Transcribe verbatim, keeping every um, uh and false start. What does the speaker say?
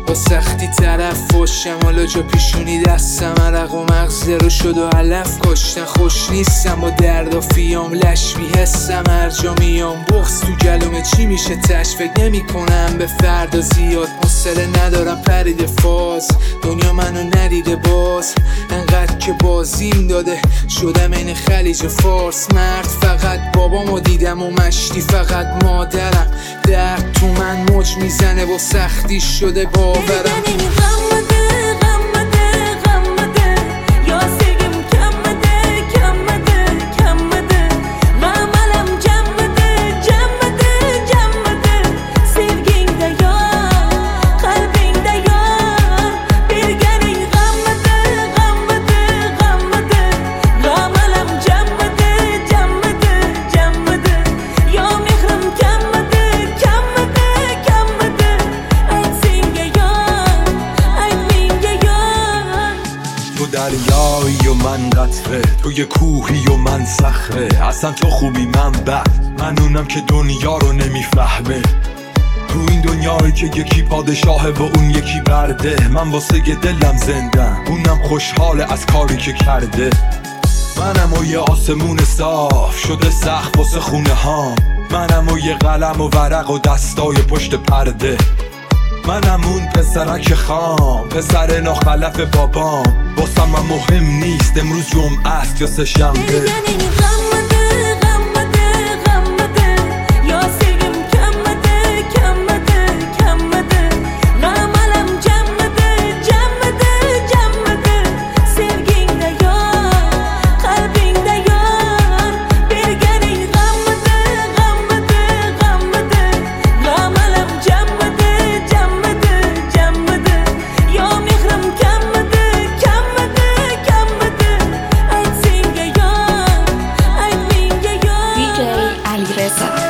با سختی طرف فشم، حالا جا پیشونی دستم عرق و مغزه رو شد و علف کشتن. خوش نیستم با درد و فیام، لش میحسم هر جا میام. بغض تو گلومه چی میشه تش، فکر نمی کنم به فردا زیاد. حوصله ندارم پرید فاز، دنیا منو ندیده باز. انقدر که بازیم داده شدم این خلیج فارس. مرد فقط بابامو دیدم و مشتی فقط مادرم. درد تو من موج میزنه و سختی شده باورم. تو دریایی و من قطره، تو یه کوهی و من صخره. اصلا تو خوبی من بد، من اونم که دنیا رو نمیفهمه. تو این دنیایی که یکی پادشاهه و اون یکی برده، من واسه دلم زندم، اونم خوشحاله از کاری که کرده. منم و یه آسمون صاف شده سخت واسه خونه هام. منم و یه قلم و ورق و دستای پشت پرده. منم اون پسرک خام، پسر ناخلف بابام. واسم من مهم نیست امروز جمعه است یا سه شنبه. Alireza.